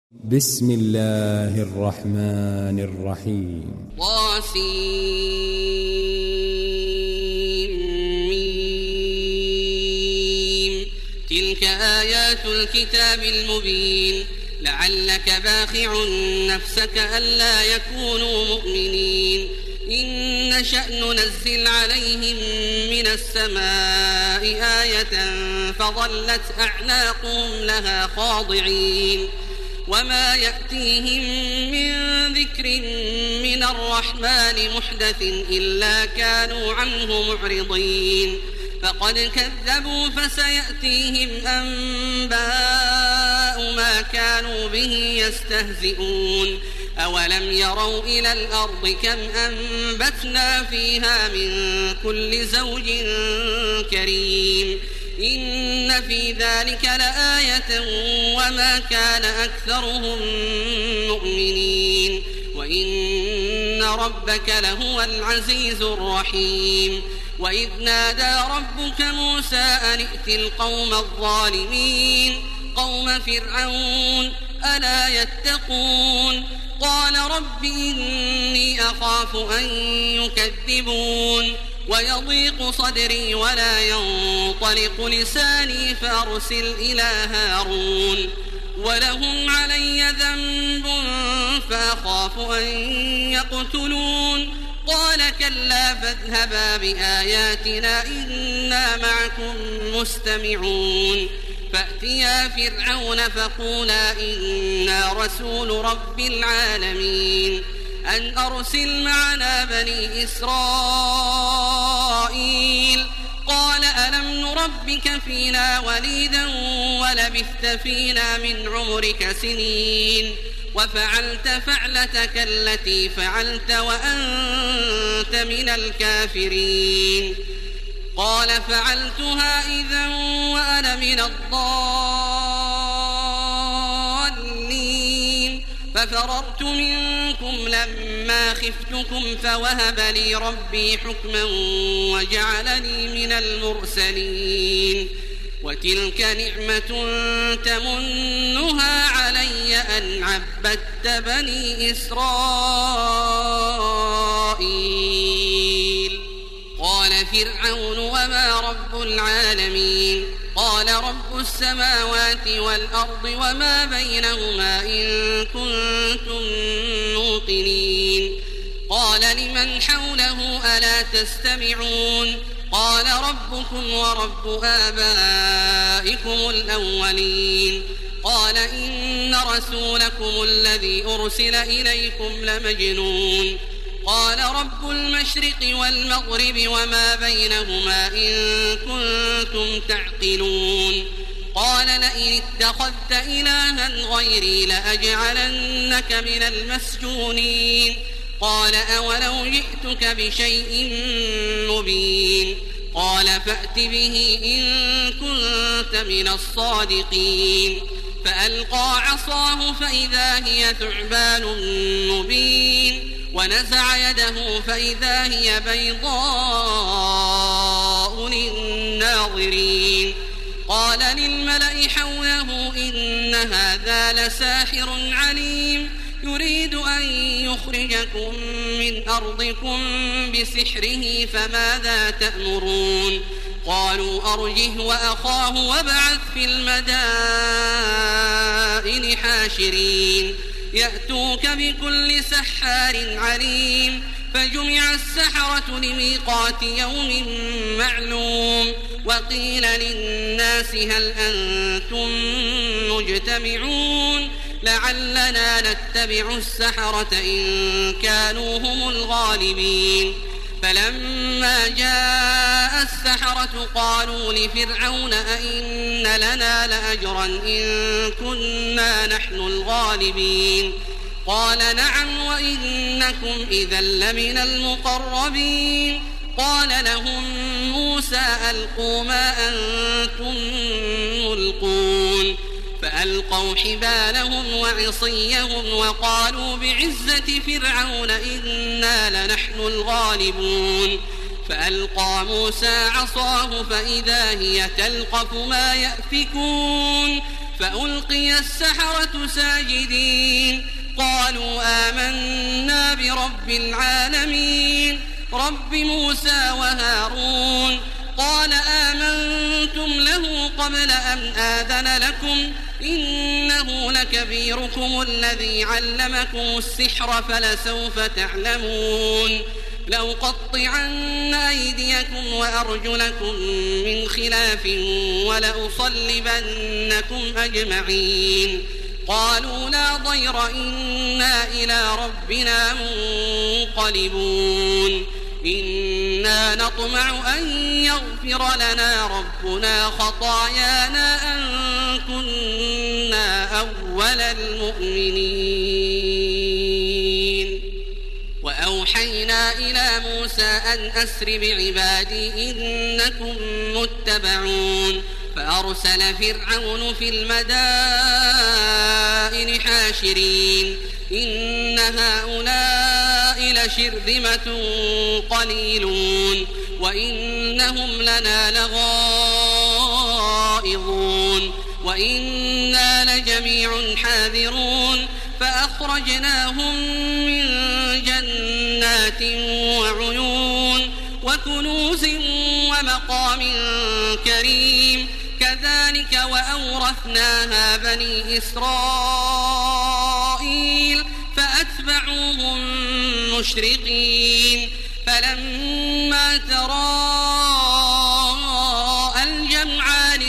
بسم الله الرحمن الرحيم. طاسيم. تلك آيات الكتاب المبين. لعلك باخع نفسك ألا يكونوا مؤمنين. إن نشأ ننزل عليهم من السماء آية فظلت أعناقهم لها خاضعين. وما يأتيهم من ذكر من الرحمن محدث إلا كانوا عنه معرضين. فقد كذبوا فسيأتيهم أنباء ما كانوا به يستهزئون. أولم يروا إلى الأرض كم أنبتنا فيها من كل زوج كريم. إن في ذلك لآية وما كان أكثرهم مؤمنين وإن ربك لهو العزيز الرحيم. وإذ نادى ربك موسى أن ائت القوم الظالمين قوم فرعون ألا يتقون. قال رب إني أخاف أن يكذبون ويضيق صدري ولا ينطلق لساني فأرسل إلى هارون ولهم علي ذنب فأخاف أن يقتلون. قال كلا فاذهبا بآياتنا إنا معكم مستمعون. فأتيا فرعون فقولا إنا رسول رب العالمين أن أرسل معنا بني إسرائيل. قال ألم نربك فينا وليدا ولبثت فينا من عمرك سنين وفعلت فعلتك التي فعلت وأنت من الكافرين. قال فعلتها إذا وأنا من الضالين. ففررت منكم لما خفتكم فوهب لي ربي حكما وجعلني من المرسلين. وتلك نعمة تمنها علي أن عبدت بني إسرائيل. قال فرعون وما رب العالمين. قال رب السماوات والأرض وما بينهما إن كنتم موقنين. قال لمن حوله ألا تستمعون. قال ربكم ورب آبائكم الأولين. قال إن رسولكم الذي أرسل إليكم لمجنون. قال رب المشرق والمغرب وما بينهما إن كنتم تعقلون. قال لئن اتخذت إلها غيري لأجعلنك من المسجونين. قال أولو جئتك بشيء مبين. قال فأت به إن كنت من الصادقين. فألقى عصاه فإذا هي ثعبان مبين. ونزع يده فإذا هي بيضاء للناظرين. قال للملأ حوله إن هذا لساحر عليم يريد أن يخرجكم من أرضكم بسحره فماذا تأمرون. قالوا أرجه وأخاه وابعث في المدائن حاشرين يأتوك بكل سحار عليم. فجمع السحرة لميقات يوم معلوم. وقيل للناس هل أنتم مجتمعون لعلنا نتبع السحرة إن كانوا هم الغالبين. فلما جاء السحرة قالوا لفرعون أئن لنا لأجرا إن كنا نحن الغالبين. قال نعم وإنكم إذا لمن المقربين. قال لهم موسى ألقوا ما أنتم ملقون. فألقوا حبالهم وعصيهم وقالوا بعزة فرعون إنا لنحن الغالبون. فألقى موسى عصاه فإذا هي تلقف ما يأفكون. فألقي السحرة ساجدين قالوا آمنا برب العالمين رب موسى وهارون قال آمنتم له قبل أن آذن لكم إنه لكبيركم الذي علمكم السحر فلسوف تعلمون لأقطعن أيديكم وأرجلكم من خلاف ولأصلبنكم أجمعين قالوا لا ضير إنا إلى ربنا منقلبون إنا نطمع أن يغفر لنا ربنا خطايانا أن كنا أول المؤمنين وأوحينا إلى موسى أن أسر بعبادي إنكم متبعون فأرسل فرعون في المدائن حاشرين إن هؤلاء لشرذمة قليلون وإنهم لنا لغائظون وإنا لجميع حاذرون فأخرجناهم من جنات وعيون وكنوز ومقام كريم كذلك وأورثناها بني إسرائيل فأتبعوهم مشرقين فلما تراءى الجمعان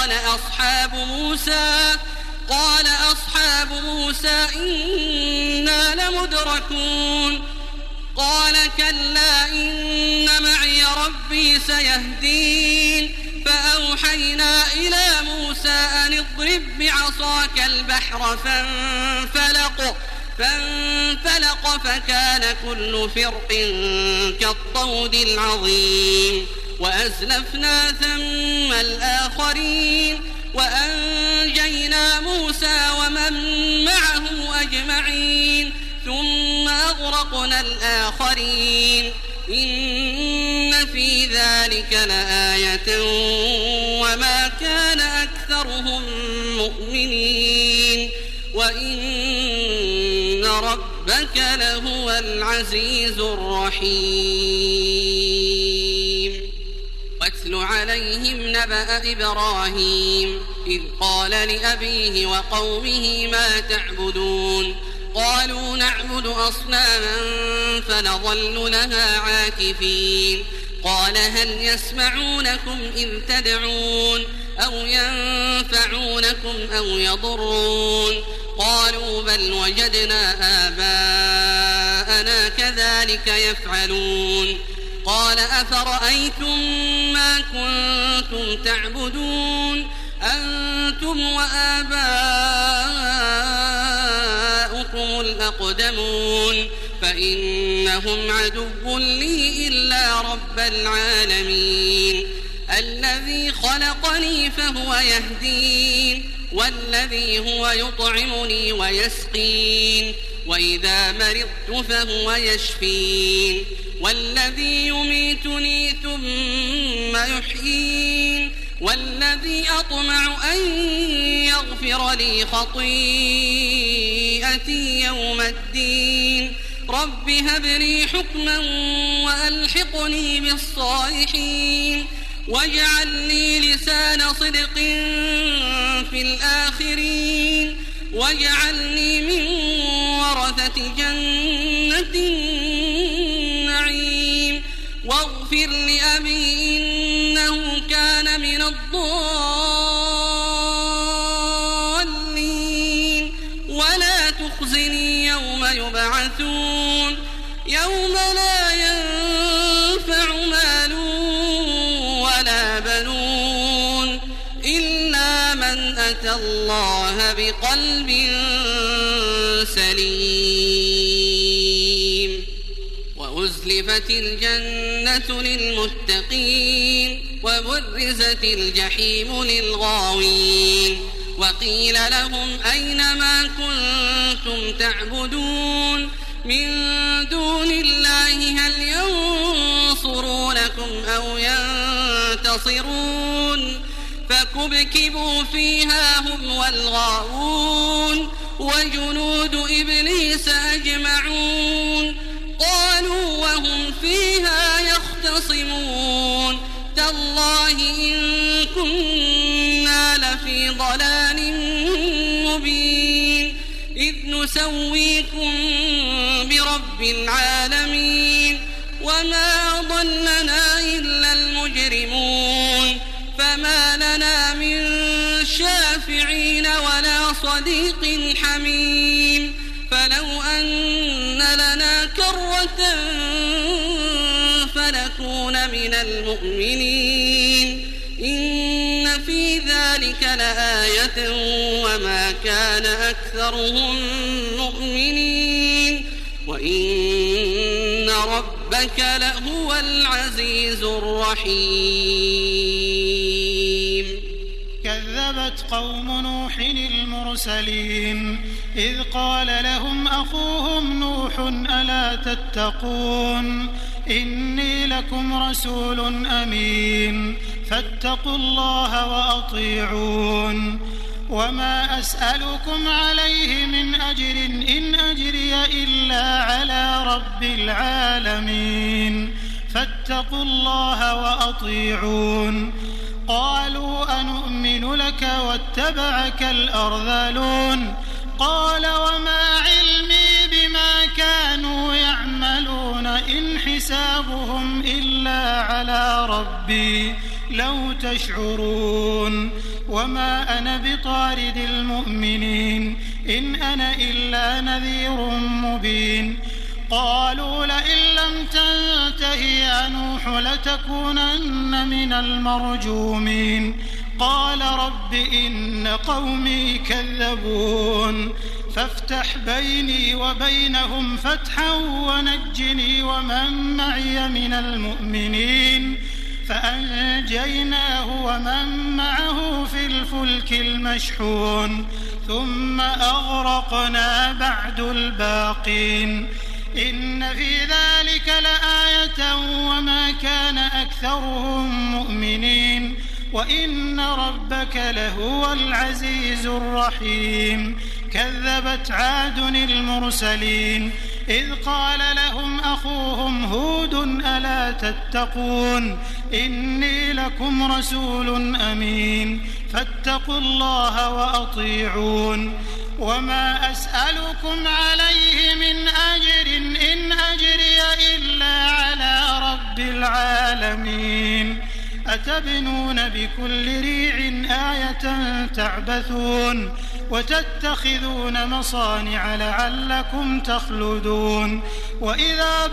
قال أصحاب موسى إنا لمدركون قال كلا إن معي ربي سيهدين فأوحينا إلى موسى أن اضرب بعصاك البحر فانفلق فكان كل فرق كالطود العظيم وأزلفنا ثم الآخرين وأنجينا موسى ومن معه أجمعين ثم أغرقنا الآخرين إن في ذلك لآية وما كان أكثرهم مؤمنين وإن ربك لهو العزيز الرحيم واتل عليهم نبأ إبراهيم إذ قال لأبيه وقومه ما تعبدون قالوا نعبد أصناما فنظل لها عاكفين قال هل يسمعونكم إذ تدعون أو ينفعونكم أو يضرون قالوا بل وجدنا آباءنا كذلك يفعلون قال أفرأيتم ما كنتم تعبدون أنتم وآباؤكم الأقدمون فإنهم عدو لي إلا رب العالمين الذي خلقني فهو يهدين والذي هو يطعمني ويسقين وإذا مرضت فهو يشفين والذي يميتني ثم يحيين والذي أطمع أن يغفر لي خطيئتي يوم الدين رب هب لي حكما وألحقني بالصالحين واجعل لي لسان صدق في الآخرين واجعلني من ورثة جنة النعيم واغفر لأبي إنه كان من الضالين ولا تخزني يوم يبعثون يوم لا ينفع مال ولا بنون إلا من أتى الله بقلب سليم وأزلفت الجنة للمتقين وبرزت الجحيم للغاوين وقيل لهم أين ما كنتم تعبدون من دون الله هل ينصرونكم أو ينتصرون فكبكبوا فيها هم والغاوون وجنود إبليس أجمعون قالوا وهم فيها يختصمون تالله إن كنا لفي ضلال مبين إذ نسويكم برب العالمين وما أضلنا إلا المجرمون فما لنا من شافعين ولا صديق حميم فلو أن لنا كرة فنكون من المؤمنين إن في ذلك لآية وما كان أكثرهم مؤمنين وإن ربك لهو العزيز الرحيم كذبت قوم نوح المرسلين إذ قال لهم أخوهم نوح ألا تتقون إني لكم رسول أمين فاتقوا الله وأطيعون وما أسألكم عليه من أجر إن أجري إلا على رب العالمين فاتقوا الله وأطيعون قالوا أنؤمن لك واتبعك الأرذلون قال وما علمي بما كانوا يعملون إن حسابهم إلا على ربي لو تشعرون وما أنا بطارد المؤمنين إن أنا إلا نذير مبين قالوا لئن لم تنته يا نوح لتكونن من المرجومين قال رب إن قومي كذبون فافتح بيني وبينهم فتحا ونجني ومن معي من المؤمنين فأنجيناه ومن معه في الفلك المشحون ثم أغرقنا بعد الباقين إن في ذلك لآية وما كان أكثرهم مؤمنين وإن ربك لهو العزيز الرحيم كذبت عاد المرسلين إذ قال لهم أخوهم هود ألا تتقون إني لكم رسول أمين فاتقوا الله وأطيعون وما أسألكم عليه من أجر إن أجري إلا على رب العالمين أتبنون بكل ريع آية تعبثون وتتخذون مصانع لعلكم تخلدون وإذا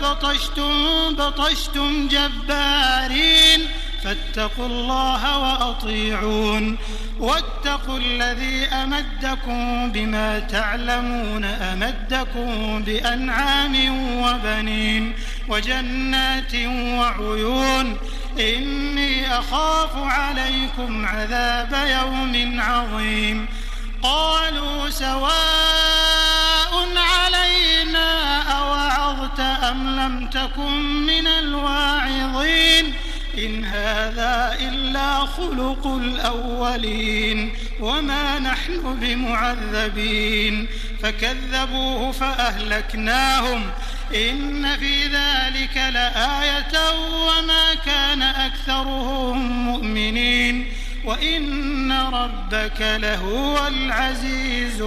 بطشتم جبارين فاتقوا الله وأطيعون واتقوا الذي أمدكم بما تعلمون أمدكم بأنعام وبنين وجنات وعيون إني أخاف عليكم عذاب يوم عظيم قالوا سواء علينا أوعظت أم لم تكن من الواعظين إن هذا إلا خلق الأولين وما نحن بمعذبين فكذبوه فأهلكناهم إن في ذلك لآية وما كان أكثرهم مؤمنين وإن ربك لهو العزيز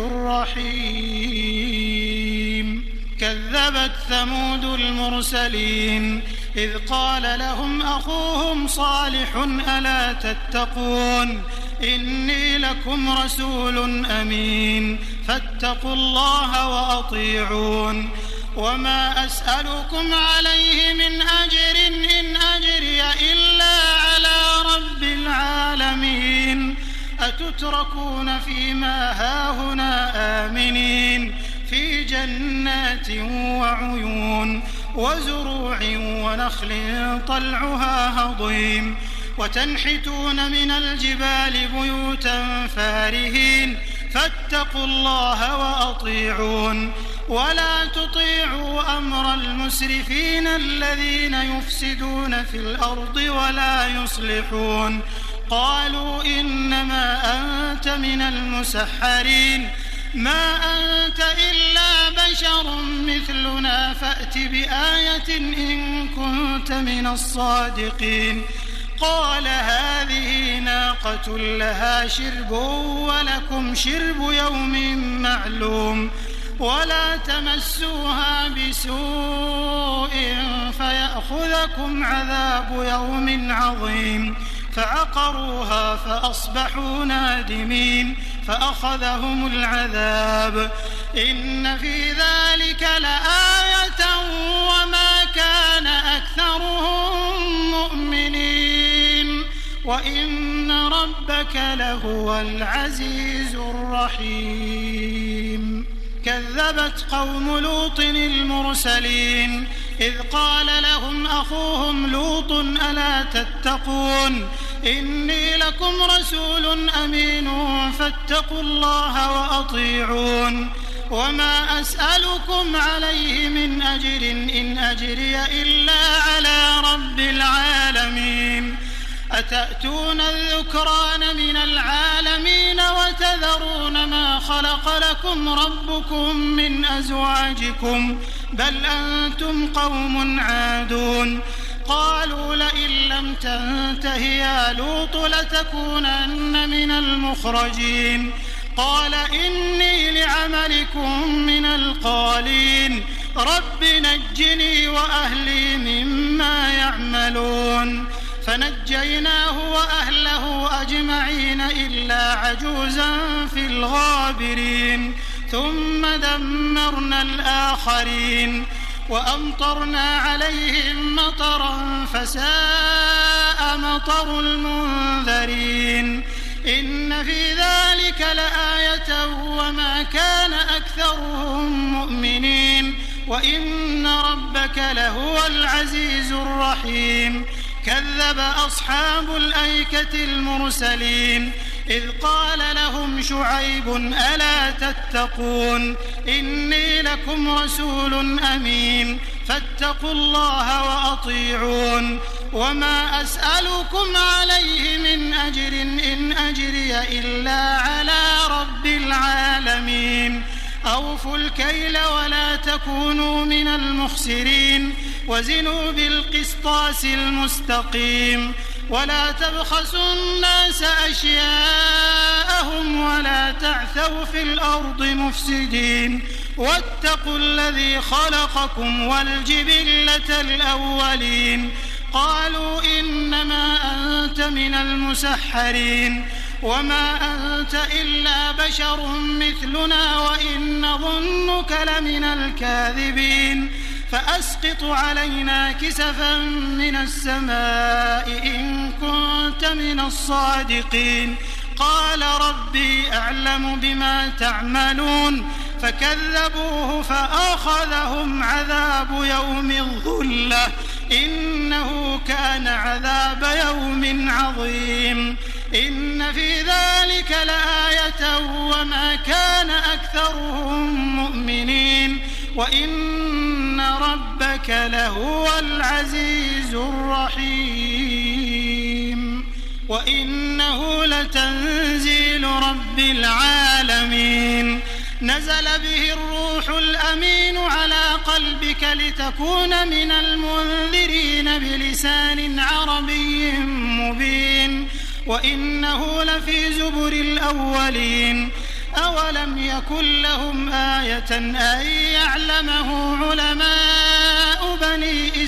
الرحيم كذبت ثمود المرسلين إذ قال لهم أخوهم صالح ألا تتقون إني لكم رسول أمين فاتقوا الله وأطيعون وما أسألكم عليه من أجر إن أجري إلا على رب العالمين أتتركون فيما هاهنا آمنين في جنات وعيون وزروع ونخل طلعها هضيم وتنحتون من الجبال بيوتا فارهين فاتقوا الله وأطيعون ولا تطيعوا أمر المسرفين الذين يفسدون في الأرض ولا يصلحون قالوا إنما أنت من المسحرين ما أنت إلا بشر مثلنا فأت بآية إن كنت من الصادقين قال هذه ناقة لها شرب ولكم شرب يوم معلوم ولا تمسوها بسوء فيأخذكم عذاب يوم عظيم فعقروها فأصبحوا نادمين فأخذهم العذاب إن في ذلك لآية وما كان أكثرهم مؤمنين وإن ربك لهو العزيز الرحيم كذبت قوم لوط المرسلين إذ قال لهم أخوهم لوط ألا تتقون إني لكم رسول أمين فاتقوا الله وأطيعون وما أسألكم عليه من أجر إن أجري إلا على رب العالمين أتأتون الذكران من العالمين وتذرون ما خلق لكم ربكم من أزواجكم بل أنتم قوم عادون قالوا لئن لم تنته يا لوط لتكونن من المخرجين قال إني لعملكم من القالين رب نجني وأهلي مما يعملون فنجيناه وأهله أجمعين إلا عجوزا في الغابرين ثم دمرنا الآخرين وأمطرنا عليهم مطرا فساء مطر المنذرين إن في ذلك لآية وما كان أكثرهم مؤمنين وإن ربك لهو العزيز الرحيم كذب أصحاب الأيكة المرسلين إذ قال لهم شعيب ألا تتقون إني لكم رسول أمين فاتقوا الله وأطيعون وما أسألكم عليه من أجر إن أجري إلا على رب العالمين أوفوا الكيل ولا تكونوا من المخسرين وزنوا بالقسطاس المستقيم ولا تبخسوا الناس أشياءهم ولا تعثوا في الأرض مفسدين واتقوا الذي خلقكم والجبلة الأولين قالوا إنما أنت من المسحرين وما أنت إلا بشر مثلنا وإن نظنك لمن الكاذبين فأسقط علينا كسفا من السماء إن كنت من الصادقين قال ربي أعلم بما تعملون فكذبوه فأخذهم عذاب يوم الظلة إنه كان عذاب يوم عظيم إن في ذلك لآية وما كان أكثرهم مؤمنين وإن ربك لهو العزيز الرحيم وإنه لتنزيل رب العالمين نزل به الروح الأمين على قلبك لتكون من المنذرين بلسان عربي مبين وإنه لفي زبر الأولين أولم يكن لهم آية أن يعلمه علماء بني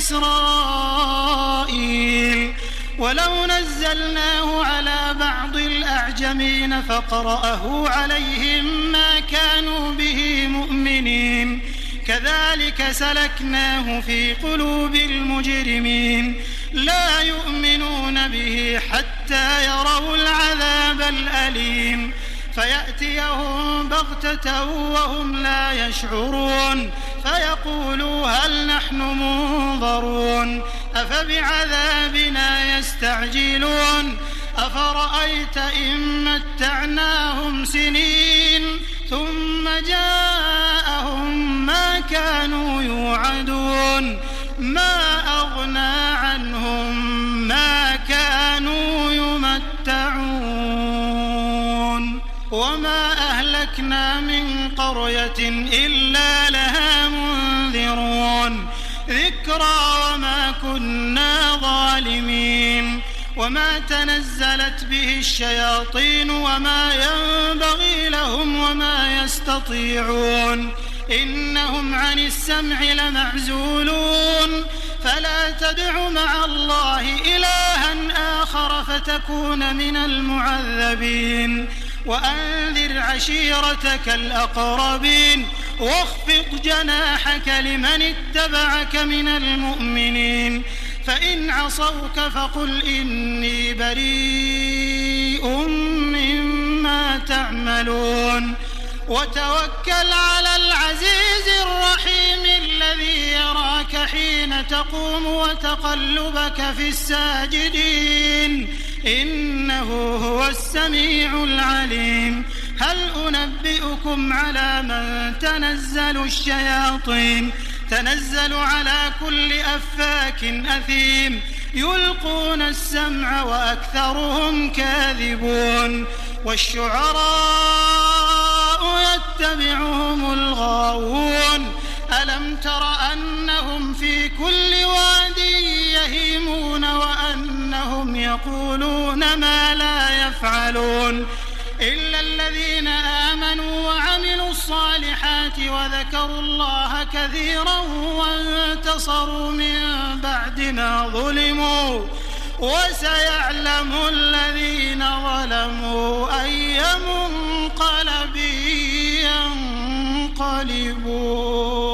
إسرائيل ولو نزلناه على بعض الأعجمين فقرأه عليهم ما كانوا به مؤمنين كذلك سلكناه في قلوب المجرمين لا يؤمنون به حتى يروا العذاب الأليم فيأتيهم بغتة وهم لا يشعرون فيقولوا هل نحن منظرون أفبعذابنا يستعجلون أفرأيت إن متعناهم سنين ثم جاءهم ما كانوا يوعدون ما أغنى عنهم ما كانوا يمتعون قرية إلا لها منذرون ذكرى وما كنا ظالمين وما تنزلت به الشياطين وما ينبغي لهم وما يستطيعون إنهم عن السمع لمعزولون فلا تدع مع الله إلها آخر فتكون من المعذبين وأنذر عشيرتك الأقربين واخفض جناحك لمن اتبعك من المؤمنين فإن عصوك فقل إني بريء مما تعملون وتوكل على العزيز الرحيم الذي يراك حين تقوم وتقلبك في الساجدين إنه هو السميع العليم هل أنبئكم على من تنزل الشياطين تنزل على كل أفاك أثيم يلقون السمع وأكثرهم كاذبون والشعراء يتبعهم الغاوون ألم تر أنهم في كل واد يهيمون وأنهم يقولون ما لا يفعلون إلا الذين آمنوا وعملوا الصالحات وذكروا الله كثيرا وانتصروا من بعد ما ظلموا وسيعلم الذين ظلموا أي منقلب ينقلبون